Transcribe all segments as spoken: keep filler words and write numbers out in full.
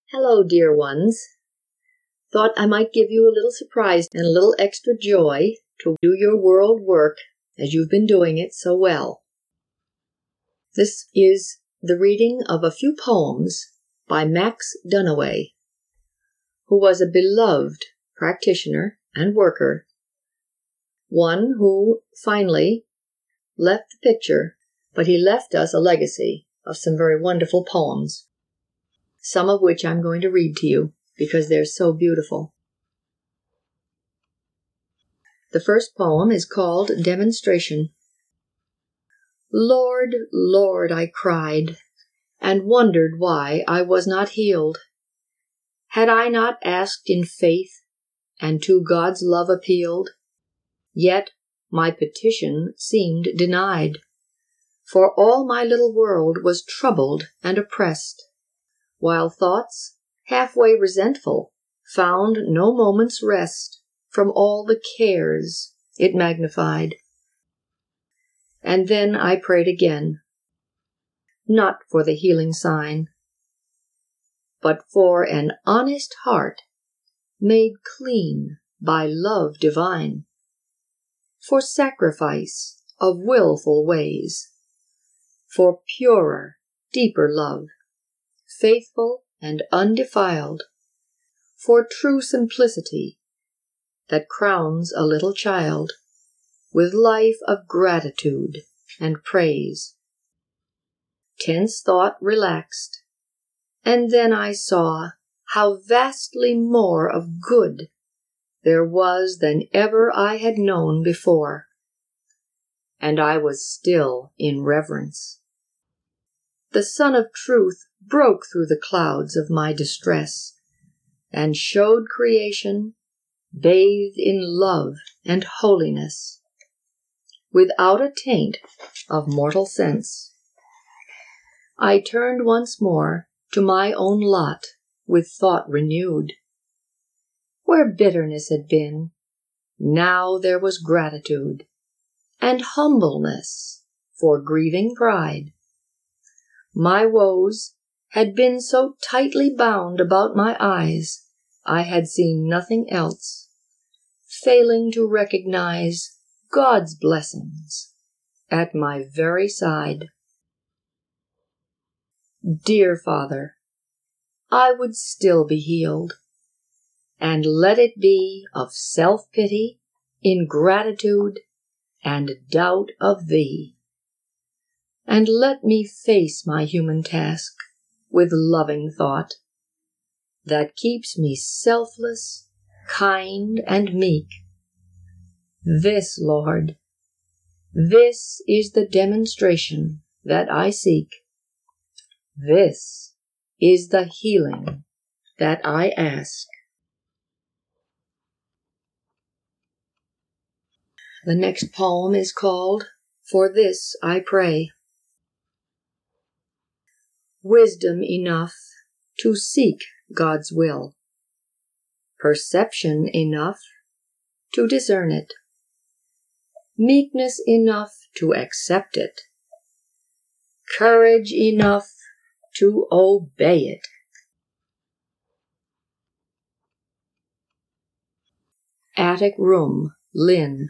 Hello, dear ones. Thought I might give you a little surprise and a little extra joy to do your world work as you've been doing it so well. This is the reading of a few poems by Max Duniway, who was a beloved practitioner and worker, one who finally left the picture, but he left us a legacy of some very wonderful poems, some of which I'm going to read to you because they're so beautiful. The first poem is called Demonstration. Lord, Lord, I cried, and wondered why I was not healed. Had I not asked in faith, and to God's love appealed? Yet my petition seemed denied, for all my little world was troubled and oppressed, while thoughts, halfway resentful, found no moment's rest from all the cares it magnified. And then I prayed again, not for the healing sign, but for an honest heart made clean by love divine, for sacrifice of willful ways, for purer, deeper love, faithful and undefiled, for true simplicity that crowns a little child with life of gratitude and praise. Tense thought relaxed, and then I saw how vastly more of good there was than ever I had known before, and I was still in reverence. The Sun of Truth broke through the clouds of my distress, and showed creation bathed in love and holiness, without a taint of mortal sense. I turned once more to my own lot with thought renewed. Where bitterness had been, now there was gratitude, and humbleness for grieving pride. My woes had been so tightly bound about my eyes, I had seen nothing else, failing to recognize God's blessings at my very side. Dear Father, I would still be healed, and let it be of self-pity, ingratitude, and doubt of Thee. And let me face my human task with loving thought that keeps me selfless, kind, and meek. This, Lord, this is the demonstration that I seek. This is the healing that I ask. The next poem is called For This I Pray. Wisdom enough to seek God's will, perception enough to discern it, meekness enough to accept it, courage enough to obey it. Attic Room, Lynn.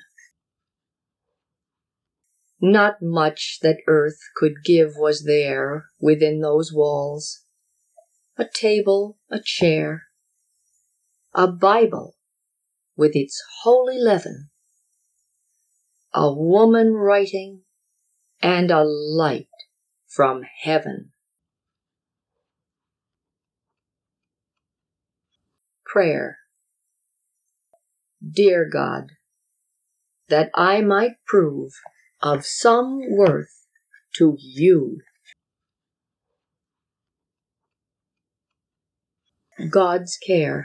Not much that earth could give was there within those walls. A table, a chair, a Bible with its holy leaven, a woman writing, and a light from heaven. Prayer. Dear God, that I might prove of some worth to you. God's care.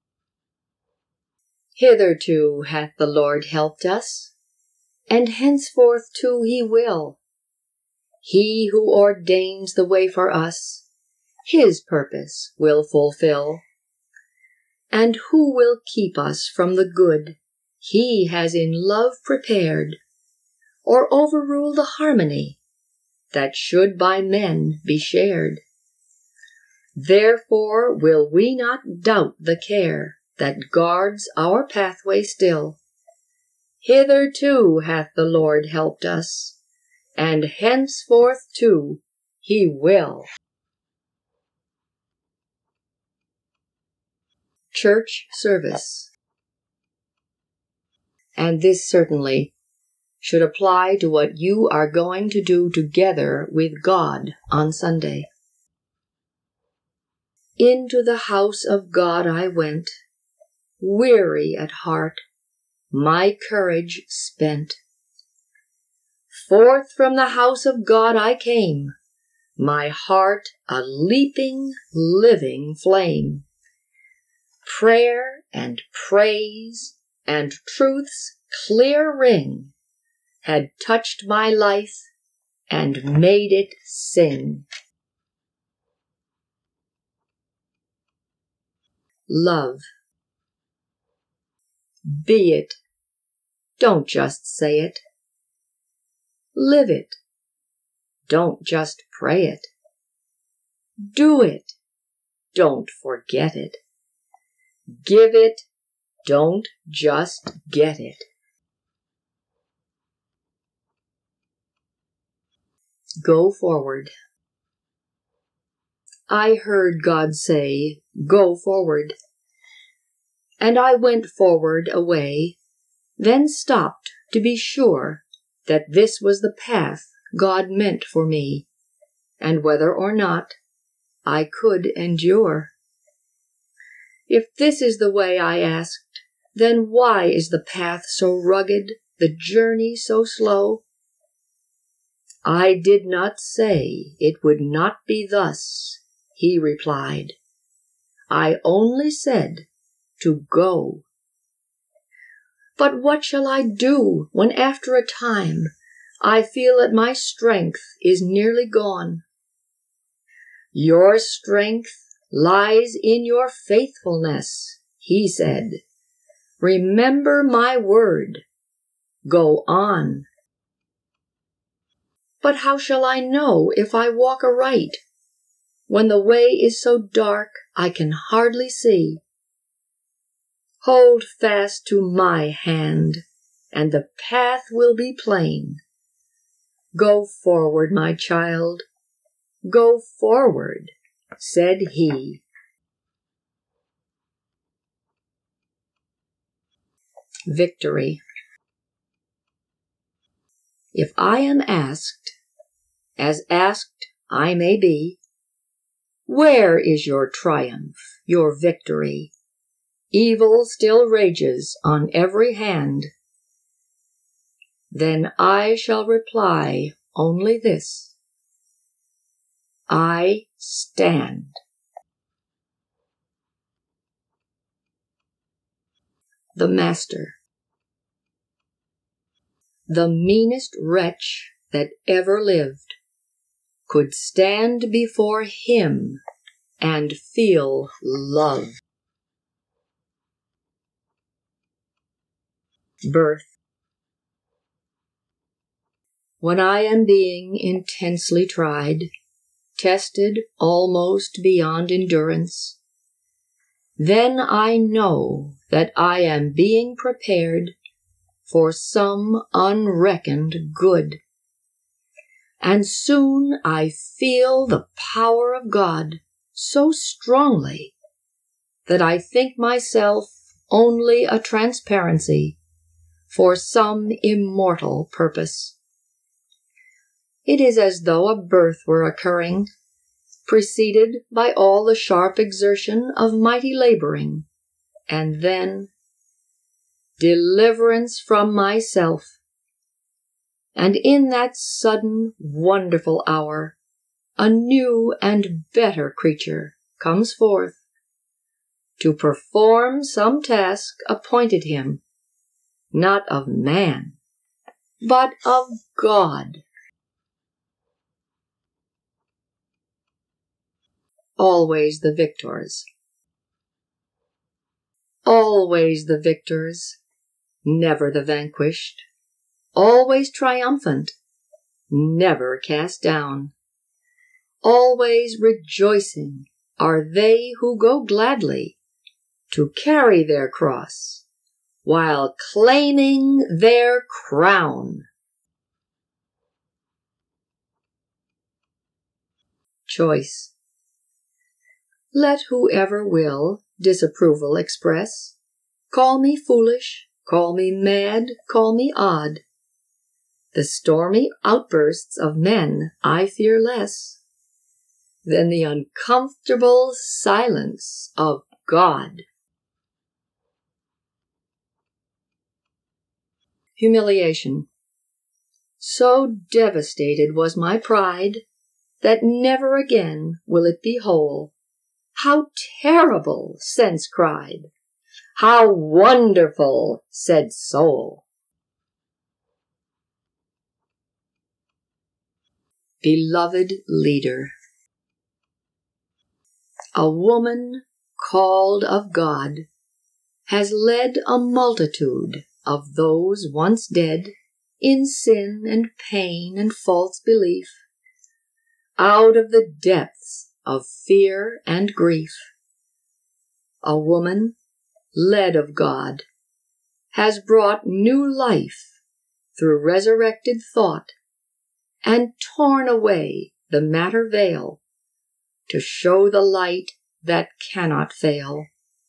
Hitherto hath the Lord helped us, and henceforth too he will. He who ordains the way for us, his purpose will fulfill. And who will keep us from the good he has in love prepared, or overrule the harmony that should by men be shared? Therefore will we not doubt the care that guards our pathway still. Hitherto hath the Lord helped us, and henceforth too He will. Church service. And this certainly should apply to what you are going to do together with God on Sunday. Into the house of God I went, weary at heart, my courage spent. Forth from the house of God I came, my heart a leaping, living flame. Prayer and praise and truth's clear ring had touched my life and made it sing. Love. Be it. Don't just say it. Live it. Don't just pray it. Do it. Don't forget it. Give it. Don't just get it. Go forward. I heard God say, "Go forward." And I went forward away, then stopped to be sure that this was the path God meant for me, and whether or not I could endure. If this is the way I asked, then why is the path so rugged, the journey so slow? I did not say it would not be thus, He replied. I only said to go. But what shall I do when after a time I feel that my strength is nearly gone? Your strength lies in your faithfulness, He said. Remember my word. Go on. But how shall I know if I walk aright, when the way is so dark I can hardly see? Hold fast to my hand, and the path will be plain. Go forward, my child. Go forward, said He. Victory. If I am asked, as asked I may be, where is your triumph, your victory? Evil still rages on every hand. Then I shall reply only this: I stand. The Master. The meanest wretch that ever lived could stand before Him and feel love. Birth. When I am being intensely tried, tested almost beyond endurance, then I know that I am being prepared for some unreckoned good. And soon I feel the power of God so strongly that I think myself only a transparency for some immortal purpose. It is as though a birth were occurring, preceded by all the sharp exertion of mighty laboring, and then deliverance from myself. And in that sudden, wonderful hour, a new and better creature comes forth to perform some task appointed him, not of man, but of God. Always the victors. Always the victors, never the vanquished. Always triumphant, never cast down. Always rejoicing are they who go gladly to carry their cross while claiming their crown. Choice. Let whoever will disapproval express. Call me foolish, call me mad, call me odd. The stormy outbursts of men I fear less than the uncomfortable silence of God. Humiliation. So devastated was my pride that never again will it be whole. How terrible, sense cried. How wonderful, said soul. Beloved leader. A woman called of God has led a multitude of those once dead in sin and pain and false belief out of the depths of fear and grief. A woman led of God has brought new life through resurrected thought and torn away the matter veil to show the light that cannot fail.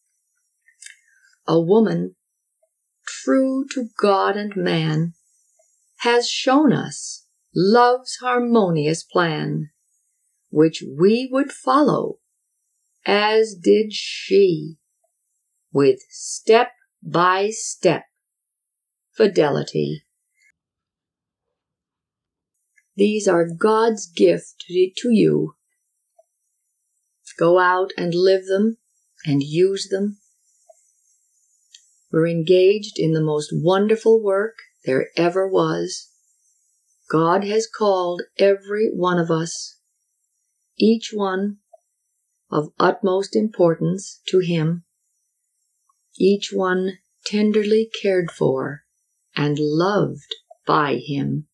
A woman true to God and man has shown us love's harmonious plan, which we would follow, as did she, with step-by-step fidelity. These are God's gift to you. Go out and live them and use them. We're engaged in the most wonderful work there ever was. God has called every one of us, each one of utmost importance to Him, each one tenderly cared for and loved by Him.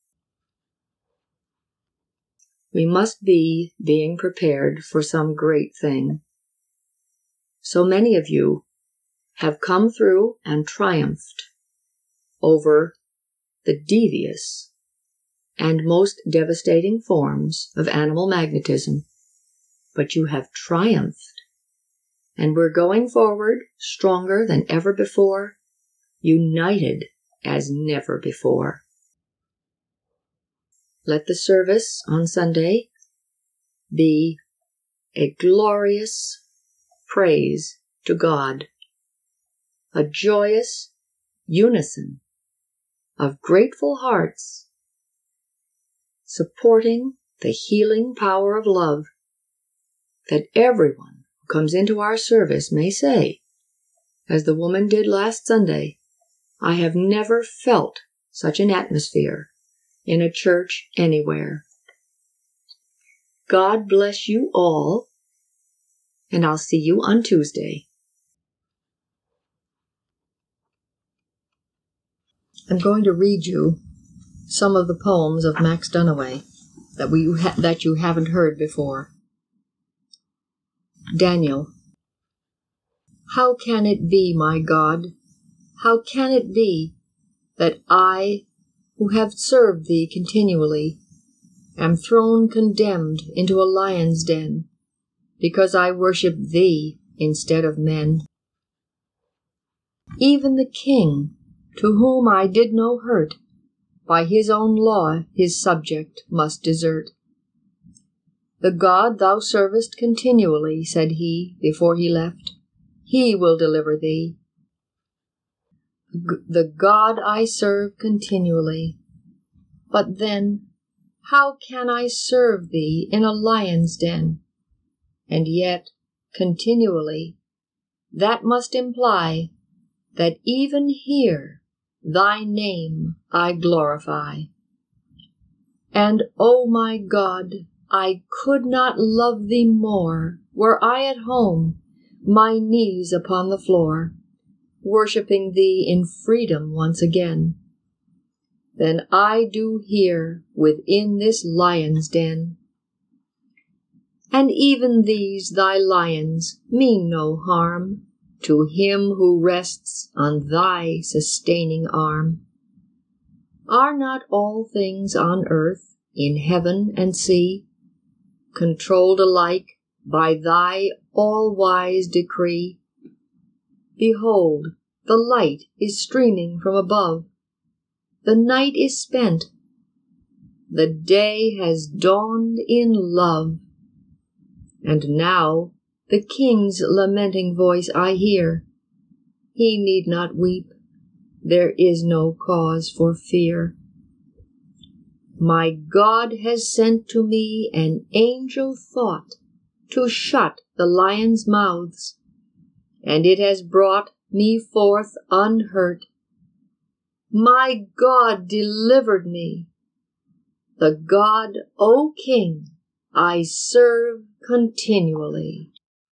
We must be being prepared for some great thing. So many of you have come through and triumphed over the devious and most devastating forms of animal magnetism. But you have triumphed, and we're going forward stronger than ever before, united as never before. Let the service on Sunday be a glorious praise to God, a joyous unison of grateful hearts, supporting the healing power of love, that everyone who comes into our service may say, as the woman did last Sunday, I have never felt such an atmosphere in a church anywhere. God bless you all, and I'll see you on Tuesday. I'm going to read you some of the poems of Max Duniway that we ha- that you haven't heard before. Daniel. How can it be, my God, how can it be that I, who have served Thee continually, am thrown condemned into a lion's den, because I worship Thee instead of men? Even the king, to whom I did no hurt, by his own law his subject must desert. The God thou servest continually, said he before he left, He will deliver thee. G- the God I serve continually. But then, how can I serve thee in a lion's den? And yet, continually, that must imply that even here thy name I glorify. And, O my God, I could not love thee more, were I at home, my knees upon the floor, worshipping thee in freedom once again, than I do here within this lion's den. And even these thy lions mean no harm to him who rests on thy sustaining arm. Are not all things on earth, in heaven and sea, controlled alike by thy all-wise decree? Behold, the light is streaming from above. The night is spent. The day has dawned in love. And now the King's lamenting voice I hear. He need not weep. There is no cause for fear. My God has sent to me an angel thought to shut the lions' mouths, and it has brought me forth unhurt. My God delivered me. The God, O King, I serve continually.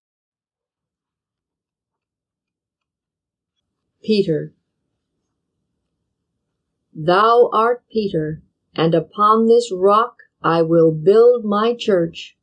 Peter. Thou art Peter, and upon this rock I will build my church.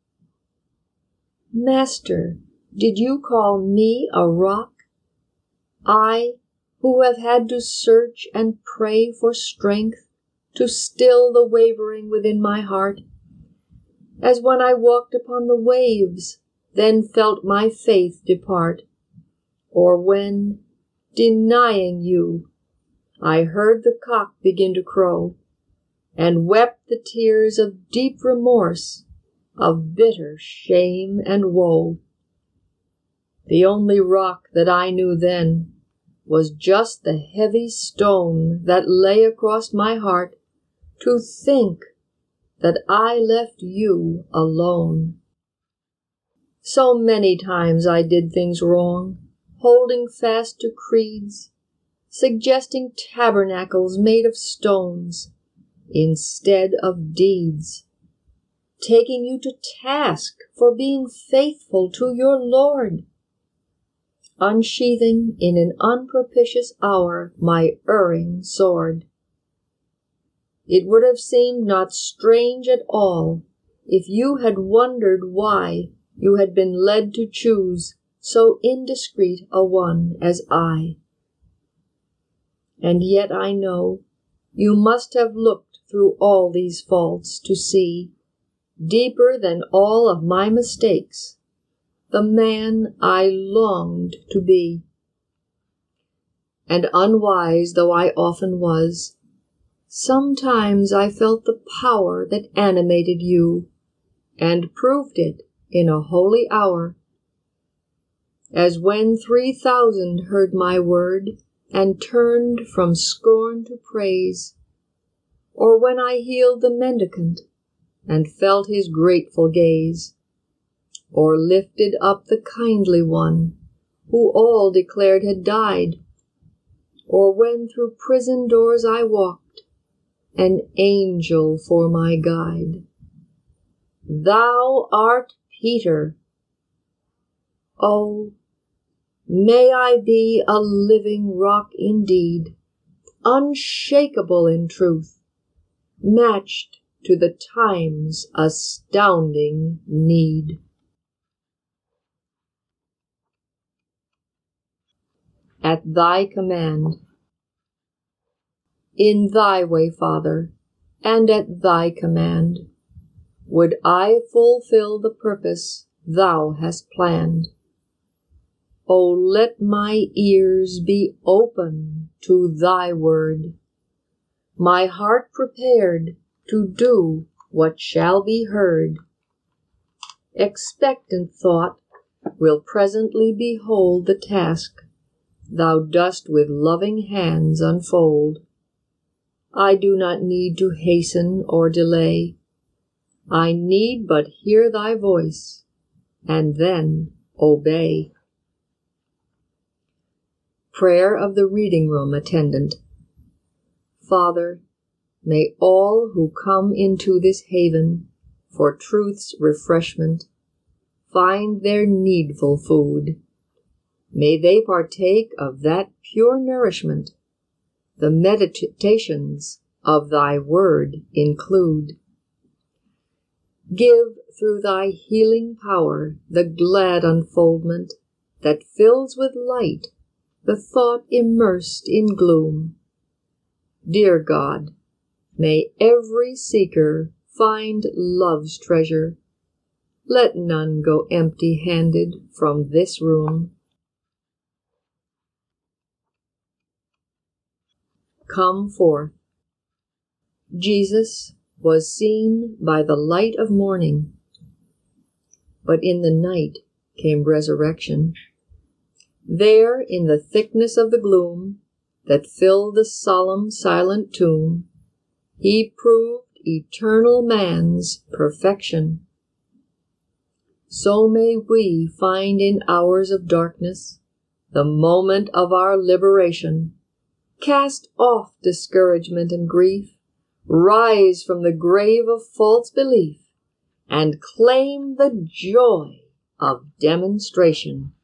Master, did you call me a rock? I, who have had to search and pray for strength to still the wavering within my heart, as when I walked upon the waves, then felt my faith depart, or when, denying you, I heard the cock begin to crow, and wept the tears of deep remorse, of bitter shame and woe. The only rock that I knew then was just the heavy stone that lay across my heart, to think that I left you alone. So many times I did things wrong, holding fast to creeds, suggesting tabernacles made of stones instead of deeds, taking you to task for being faithful to your Lord, unsheathing in an unpropitious hour my erring sword. It would have seemed not strange at all if you had wondered why you had been led to choose so indiscreet a one as I. And yet I know you must have looked through all these faults to see, deeper than all of my mistakes, the man I longed to be. And unwise though I often was, sometimes I felt the power that animated you, and proved it in a holy hour, as when three thousand heard my word, and turned from scorn to praise, or when I healed the mendicant, and felt his grateful gaze, or lifted up the kindly one, who all declared had died, or when through prison doors I walked, an angel for my guide. Thou art Peter. Oh, may I be a living rock indeed, unshakable in truth, matched to the time's astounding need. At thy command. In thy way, Father, and at thy command, would I fulfill the purpose thou hast planned. O let my ears be open to thy word, my heart prepared to do what shall be heard. Expectant thought will presently behold the task thou dost with loving hands unfold. I do not need to hasten or delay. I need but hear thy voice, and then obey. Prayer of the Reading Room Attendant. Father, may all who come into this haven for truth's refreshment find their needful food. May they partake of that pure nourishment the meditations of thy word include. Give through thy healing power the glad unfoldment that fills with light the thought immersed in gloom. Dear God, may every seeker find love's treasure. Let none go empty-handed from this room. Come forth. Jesus was seen by the light of morning, but in the night came resurrection. There, in the thickness of the gloom that filled the solemn, silent tomb, he proved eternal man's perfection. So may we find in hours of darkness the moment of our liberation. Cast off discouragement and grief, rise from the grave of false belief, and claim the joy of demonstration.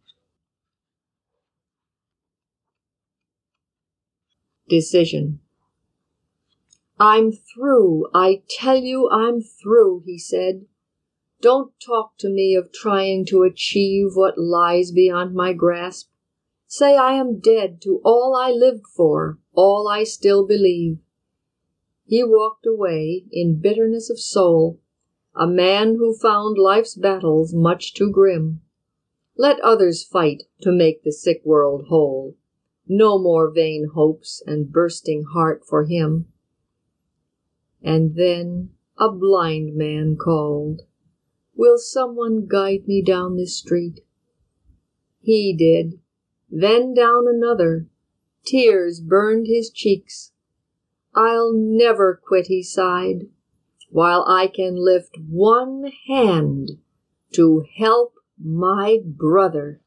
Decision. I'm through, I tell you I'm through, he said. Don't talk to me of trying to achieve what lies beyond my grasp. Say I am dead to all I lived for, all I still believe. He walked away in bitterness of soul, a man who found life's battles much too grim. Let others fight to make the sick world whole. No more vain hopes and bursting heart for him. And then a blind man called, "Will someone guide me down this street?" He did, then down another. Tears burned his cheeks. "I'll never quit," he sighed, "while I can lift one hand to help my brother."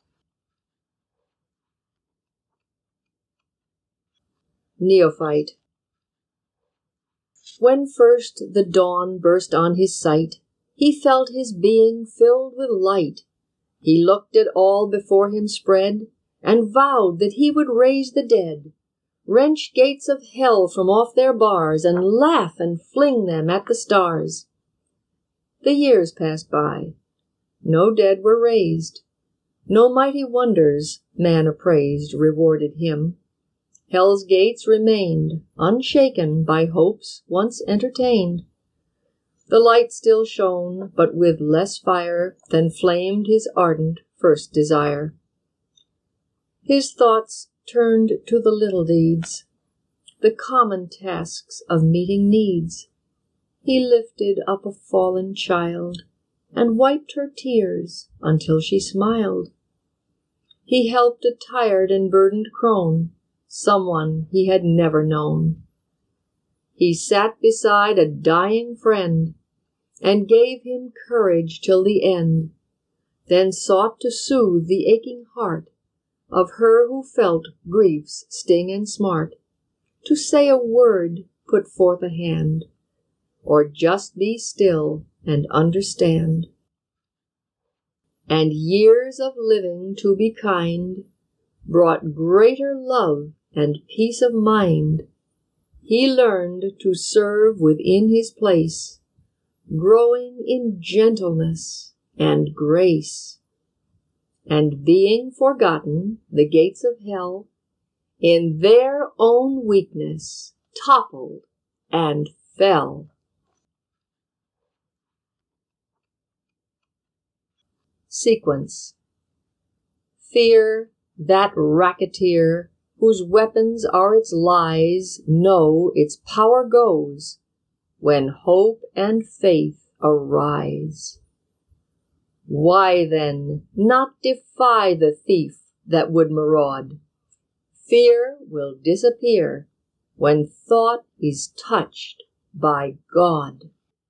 Neophyte. When first the dawn burst on his sight, he felt his being filled with light. He looked at all before him spread, and vowed that he would raise the dead, wrench gates of hell from off their bars, and laugh and fling them at the stars. The years passed by. No dead were raised. No mighty wonders, man appraised, rewarded him. Hell's gates remained, unshaken by hopes once entertained. The light still shone, but with less fire than flamed his ardent first desire. His thoughts turned to the little deeds, the common tasks of meeting needs. He lifted up a fallen child, and wiped her tears until she smiled. He helped a tired and burdened crone, someone he had never known. He sat beside a dying friend, and gave him courage till the end, then sought to soothe the aching heart of her who felt grief's sting and smart, to say a word, put forth a hand, or just be still and understand. And years of living to be kind brought greater love and peace of mind. He learned to serve within his place, growing in gentleness and grace. And being forgotten, the gates of hell, in their own weakness, toppled and fell. Sequence. Fear, that racketeer, whose weapons are its lies, know its power goes when hope and faith arise. Why then not defy the thief that would maraud? Fear will disappear when thought is touched by God.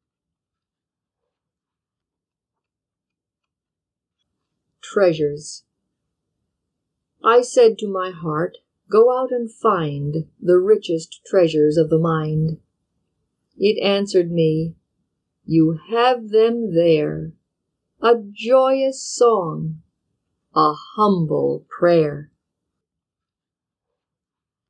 Treasures. I said to my heart, go out and find the richest treasures of the mind. It answered me, you have them there, a joyous song, a humble prayer.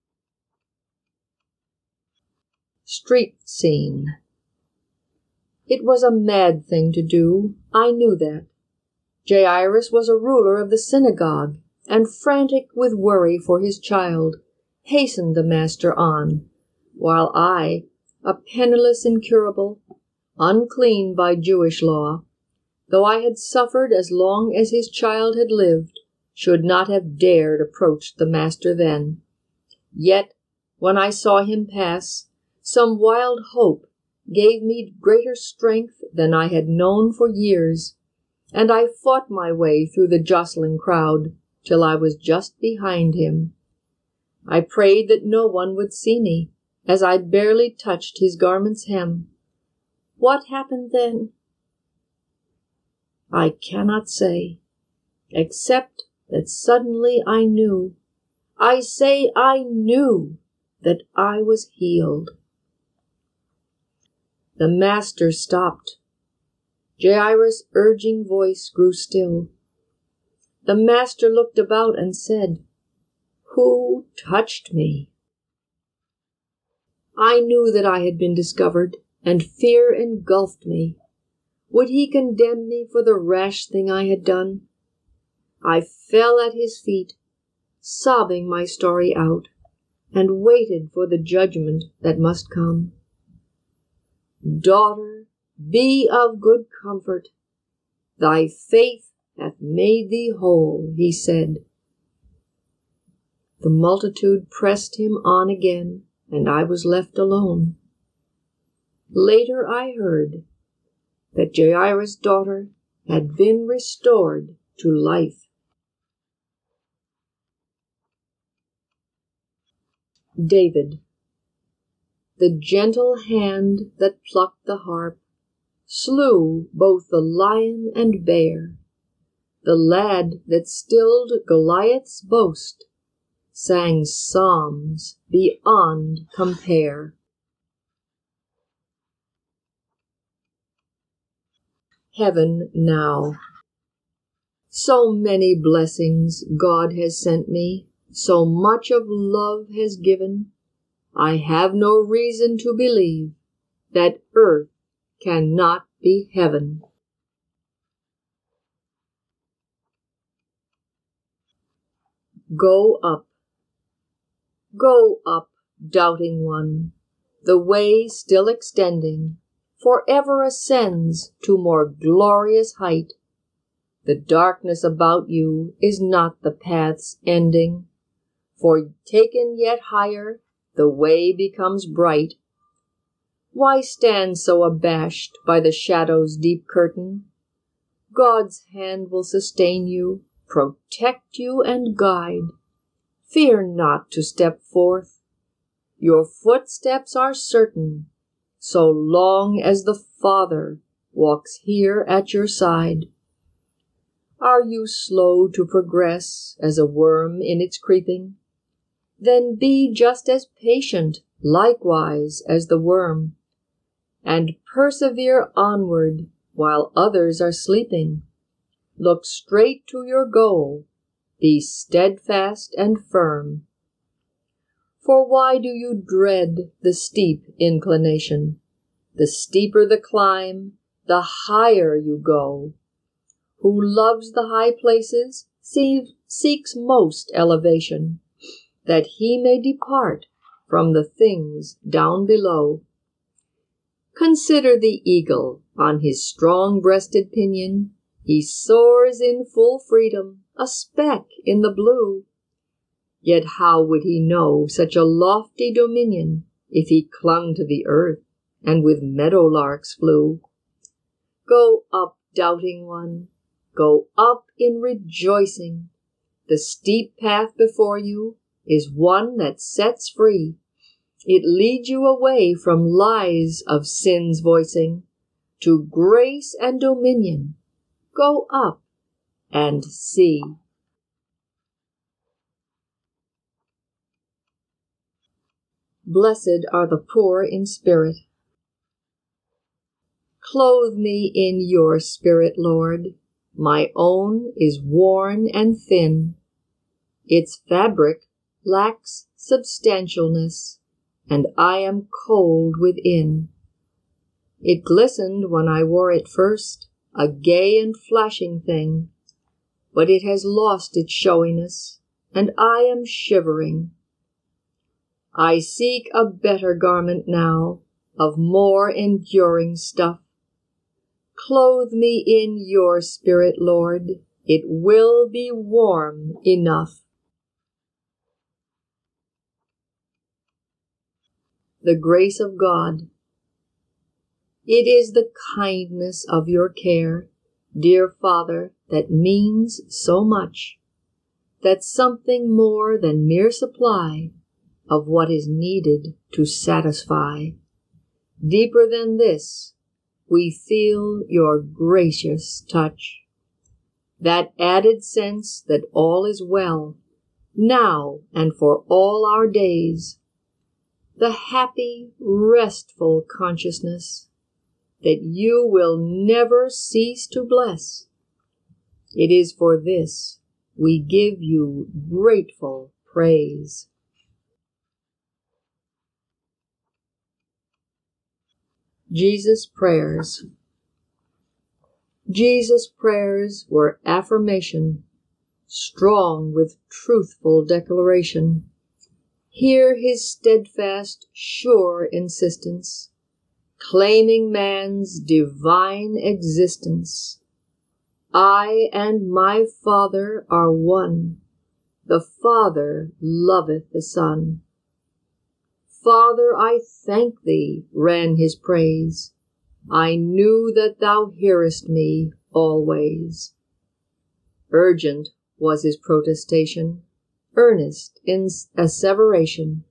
Street scene. It was a mad thing to do, I knew that. Jairus was a ruler of the synagogue, and frantic with worry for his child, hastened the Master on, while I, a penniless incurable, unclean by Jewish law, though I had suffered as long as his child had lived, should not have dared approach the Master then. Yet, when I saw him pass, some wild hope gave me greater strength than I had known for years, and I fought my way through the jostling crowd till I was just behind him. I prayed that no one would see me, as I barely touched his garment's hem. What happened then? I cannot say, except that suddenly I knew, I say I knew, that I was healed. The Master stopped. Jairus' urging voice grew still. The Master looked about and said, "Who touched me?" I knew that I had been discovered, and fear engulfed me. Would he condemn me for the rash thing I had done? I fell at his feet, sobbing my story out, and waited for the judgment that must come. "Daughter, be of good comfort. Thy faith hath made thee whole," he said. The multitude pressed him on again, and I was left alone. Later I heard that Jairus' daughter had been restored to life. David. The gentle hand that plucked the harp slew both the lion and bear. The lad that stilled Goliath's boast sang psalms beyond compare. Heaven now. So many blessings God has sent me, so much of love has given, I have no reason to believe that earth cannot be heaven. Go up. Go up, doubting one. The way still extending, forever ascends to more glorious height. The darkness about you is not the path's ending, for taken yet higher, the way becomes bright. Why stand so abashed by the shadow's deep curtain? God's hand will sustain you, protect you, and guide. Fear not to step forth. Your footsteps are certain, so long as the Father walks here at your side. Are you slow to progress as a worm in its creeping? Then be just as patient likewise as the worm, and persevere onward while others are sleeping. Look straight to your goal, be steadfast and firm. For why do you dread the steep inclination? The steeper the climb, the higher you go. Who loves the high places seeks most elevation, that he may depart from the things down below. Consider the eagle on his strong-breasted pinion. He soars in full freedom, a speck in the blue. Yet how would he know such a lofty dominion if he clung to the earth and with meadowlarks flew? Go up, doubting one, go up in rejoicing. The steep path before you is one that sets free. It leads you away from lies of sin's voicing to grace and dominion. Go up and see. Blessed are the poor in spirit. Clothe me in your spirit, Lord. My own is worn and thin. Its fabric lacks substantialness, and I am cold within. It glistened when I wore it first, a gay and flashing thing, but it has lost its showiness, and I am shivering. I seek a better garment now, of more enduring stuff. Clothe me in your spirit, Lord, it will be warm enough. The grace of God. It is the kindness of your care, dear Father, that means so much, that something more than mere supply of what is needed to satisfy. Deeper than this, we feel your gracious touch, that added sense that all is well, now and for all our days, the happy, restful consciousness that you will never cease to bless. It is for this we give you grateful praise. Jesus' prayers. Jesus' prayers were affirmation, strong with truthful declaration. Hear his steadfast, sure insistence, claiming man's divine existence. I and my Father are one. The Father loveth the Son. Father, I thank thee, ran his praise. I knew that thou hearest me always. Urgent was his protestation, earnest in asseveration.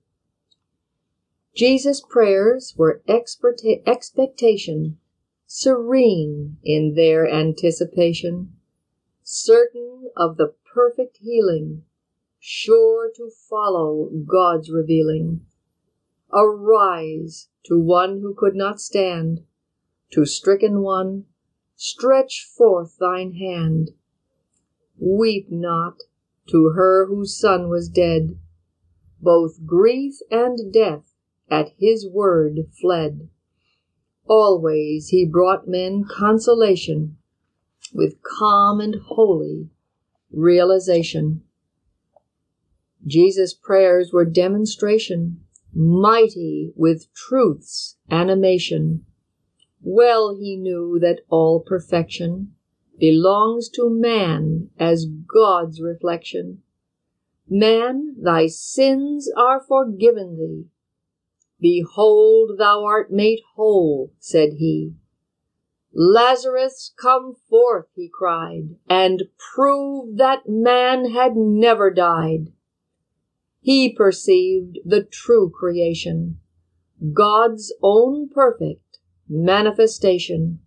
Jesus' prayers were experta- expectation, serene in their anticipation, certain of the perfect healing, sure to follow God's revealing. Arise to one who could not stand, to stricken one, stretch forth thine hand. Weep not to her whose son was dead, both grief and death at his word fled. Always he brought men consolation with calm and holy realization. Jesus' prayers were demonstration, mighty with truth's animation. Well he knew that all perfection belongs to man as God's reflection. Man, thy sins are forgiven thee. Behold, thou art made whole, said he. Lazarus, come forth, he cried, and prove that man had never died. He perceived the true creation, God's own perfect manifestation.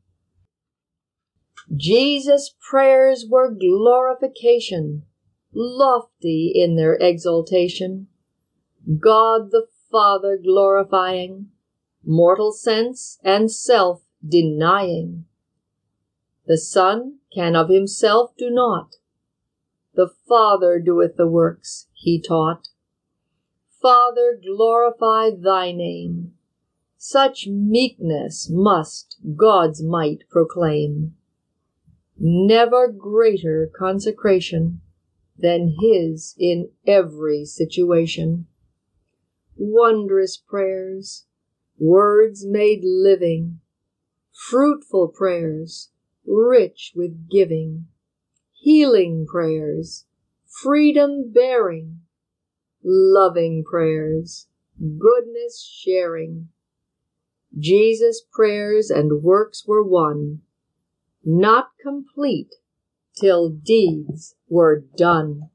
Jesus' prayers were glorification, lofty in their exaltation. God the Father glorifying, mortal sense and self denying. The Son can of himself do naught. The Father doeth the works, he taught. Father, glorify thy name. Such meekness must God's might proclaim. Never greater consecration than his in every situation. Wondrous prayers, words made living, fruitful prayers, rich with giving, healing prayers, freedom bearing, loving prayers, goodness sharing. Jesus' prayers and works were one, not complete till deeds were done.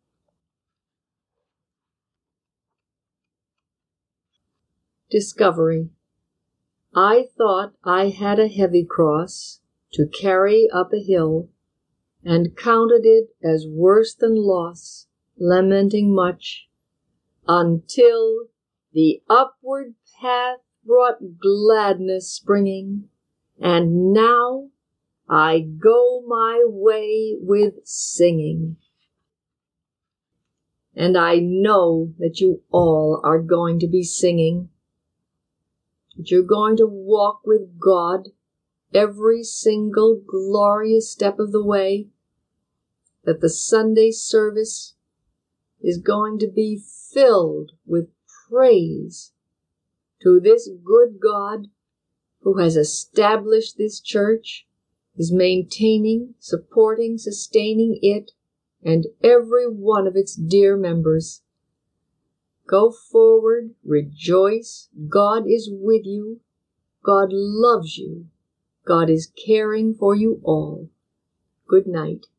Discovery. I thought I had a heavy cross to carry up a hill, and counted it as worse than loss, lamenting much, until the upward path brought gladness springing, and now I go my way with singing. And I know that you all are going to be singing, that you're going to walk with God every single glorious step of the way, that the Sunday service is going to be filled with praise to this good God who has established this church, is maintaining, supporting, sustaining it and every one of its dear members. Go forward, rejoice. God is with you. God loves you. God is caring for you all. Good night.